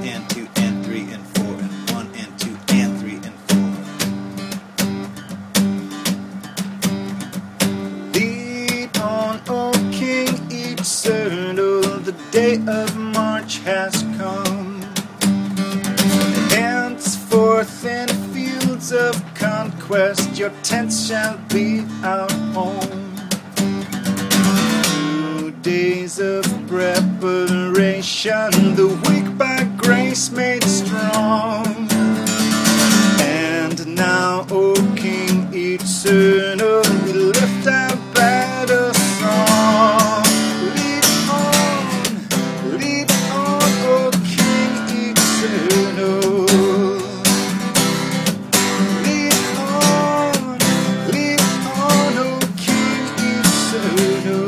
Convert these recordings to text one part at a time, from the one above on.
and 2 and 3 and 4 and 1 and 2 and 3 and 4. Lead on, O King eternal, the day of March has come. Henceforth in fields of conquest your tents shall be our home. Days of preparation, the weak by grace made strong. And now, O King eternal, we lift our battle song. Lead on, O King eternal. Lead on, O King eternal.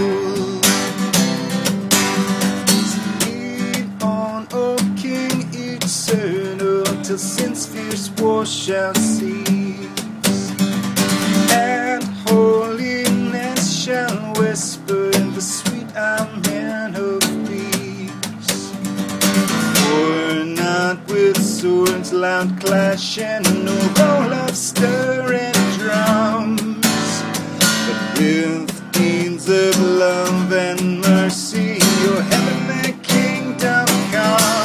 Till sin's fierce war shall cease, and holiness shall whisper in the sweet amen of peace. For not with swords loud clashing, no roll of stirring drums, but with deeds of love and mercy your heavenly kingdom comes.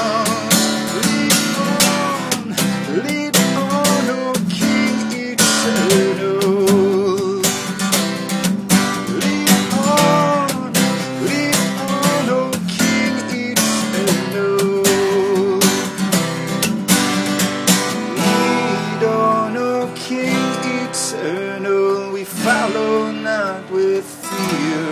Lead on, O King eternal. Lead on, O King eternal. Lead on, O King eternal. We follow not with fear,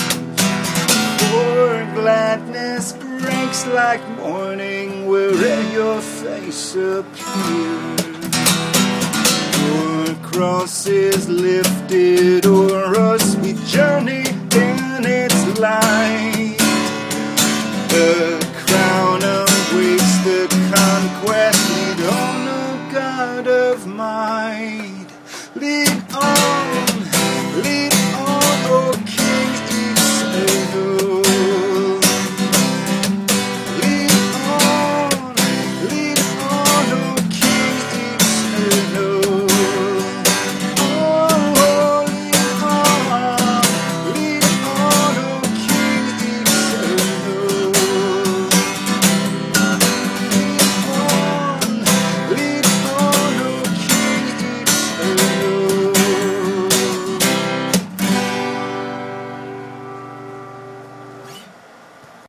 for gladness breaks like morning where'er your face appears. Your cross is lifted o'er us, we journey in its light. The crown awaits the conquest, lead on, O God of might.